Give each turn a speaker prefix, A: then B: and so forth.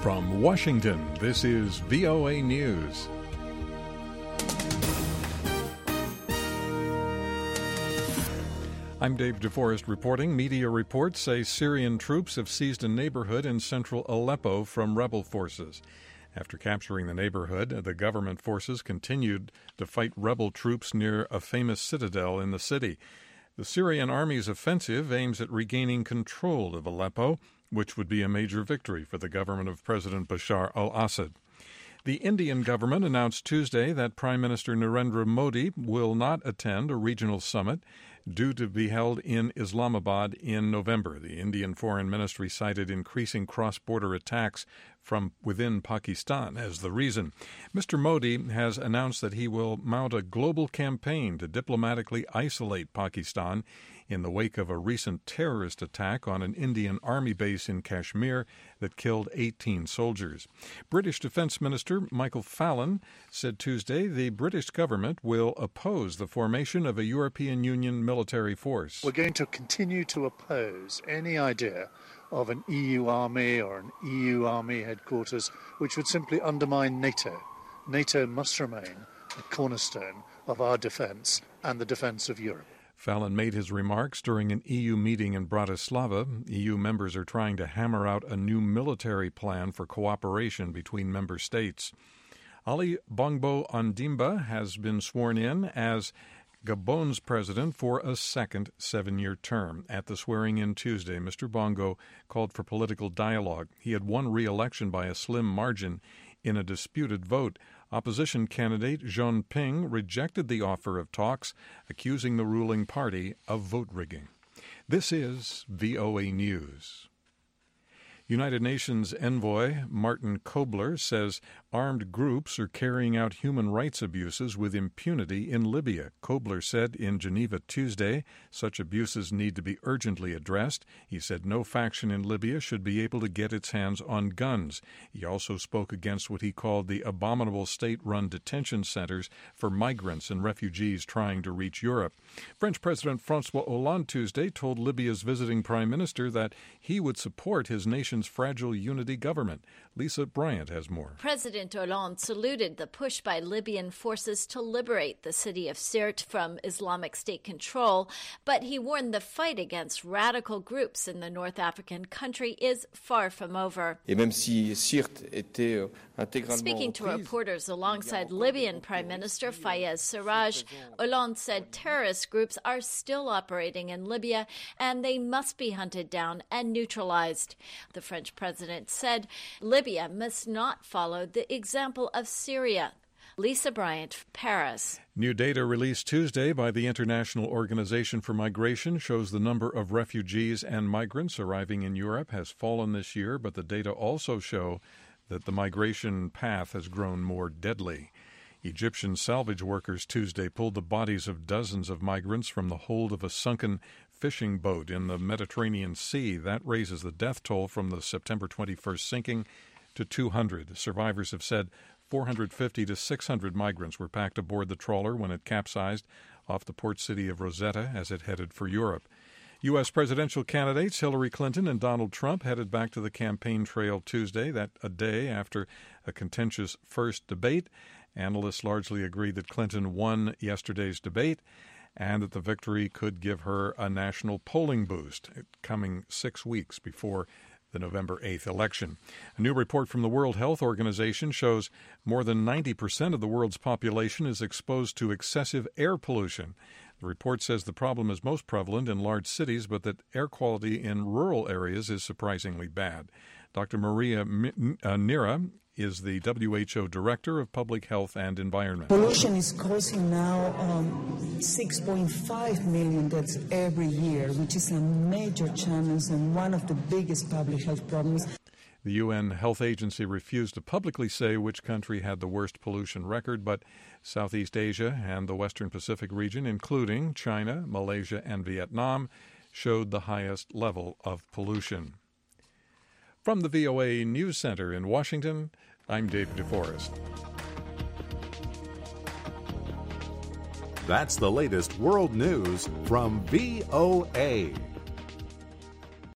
A: From Washington, this is VOA News. I'm Dave DeForest reporting. Media reports say Syrian troops have seized a neighborhood in central Aleppo from rebel forces. After capturing the neighborhood, the government forces continued to fight rebel troops near a famous citadel in the city. The Syrian army's offensive aims at regaining control of Aleppo, which would be a major victory for the government of President Bashar al-Assad. The Indian government announced Tuesday that Prime Minister Narendra Modi will not attend a regional summit due to be held in Islamabad in November. The Indian Foreign Ministry cited increasing cross-border attacks from within Pakistan as the reason. Mr. Modi has announced that he will mount a global campaign to diplomatically isolate Pakistan in the wake of a recent terrorist attack on an Indian army base in Kashmir that killed 18 soldiers. British Defense Minister Michael Fallon said Tuesday the British government will oppose the formation of a European Union military force.
B: We're going to continue to oppose any idea of an EU army or an EU army headquarters which would simply undermine NATO. NATO must remain a cornerstone of our defense and the defense of Europe.
A: Fallon made his remarks during an EU meeting in Bratislava. EU members are trying to hammer out a new military plan for cooperation between member states. Ali Bongo Ondimba has been sworn in as Gabon's president for a second 7-year term. At the swearing-in Tuesday, Mr. Bongo called for political dialogue. He had won re-election by a slim margin in a disputed vote. Opposition candidate Jean Ping rejected the offer of talks, accusing the ruling party of vote rigging. This is VOA News. United Nations envoy Martin Kobler says armed groups are carrying out human rights abuses with impunity in Libya. Kobler said in Geneva Tuesday such abuses need to be urgently addressed. He said no faction in Libya should be able to get its hands on guns. He also spoke against what he called the abominable state-run detention centers for migrants and refugees trying to reach Europe. French President François Hollande Tuesday told Libya's visiting prime minister that he would support his nation's fragile unity government. Lisa Bryant has more.
C: President Hollande saluted the push by Libyan forces to liberate the city of Sirte from Islamic State control, but he warned the fight against radical groups in the North African country is far from over. Speaking to reporters alongside Libyan Prime Minister Fayez Sarraj, Hollande said terrorist groups are still operating in Libya and they must be hunted down and neutralized. The French president said Libya must not follow the example of Syria. Lisa Bryant, Paris.
A: New data released Tuesday by the International Organization for Migration shows the number of refugees and migrants arriving in Europe has fallen this year, but the data also show that the migration path has grown more deadly. Egyptian salvage workers Tuesday pulled the bodies of dozens of migrants from the hold of a sunken fishing boat in the Mediterranean Sea. That raises the death toll from the September 21st sinking to 200. Survivors have said 450 to 600 migrants were packed aboard the trawler when it capsized off the port city of Rosetta as it headed for Europe. U.S. presidential candidates Hillary Clinton and Donald Trump headed back to the campaign trail Tuesday, that a day after a contentious first debate. Analysts largely agreed that Clinton won yesterday's debate and that the victory could give her a national polling boost, coming 6 weeks before the November 8th election. A new report from the World Health Organization shows more than 90% of the world's population is exposed to excessive air pollution. The report says the problem is most prevalent in large cities, but that air quality in rural areas is surprisingly bad. Dr. Maria Nira is the WHO Director of Public Health and Environment.
D: Pollution is causing now 6.5 million deaths every year, which is a major challenge and one of the biggest public health problems.
A: The UN Health Agency refused to publicly say which country had the worst pollution record, but Southeast Asia and the Western Pacific region, including China, Malaysia, and Vietnam, showed the highest level of pollution. From the VOA News Center in Washington, I'm Dave DeForest.
E: That's the latest world news from VOA.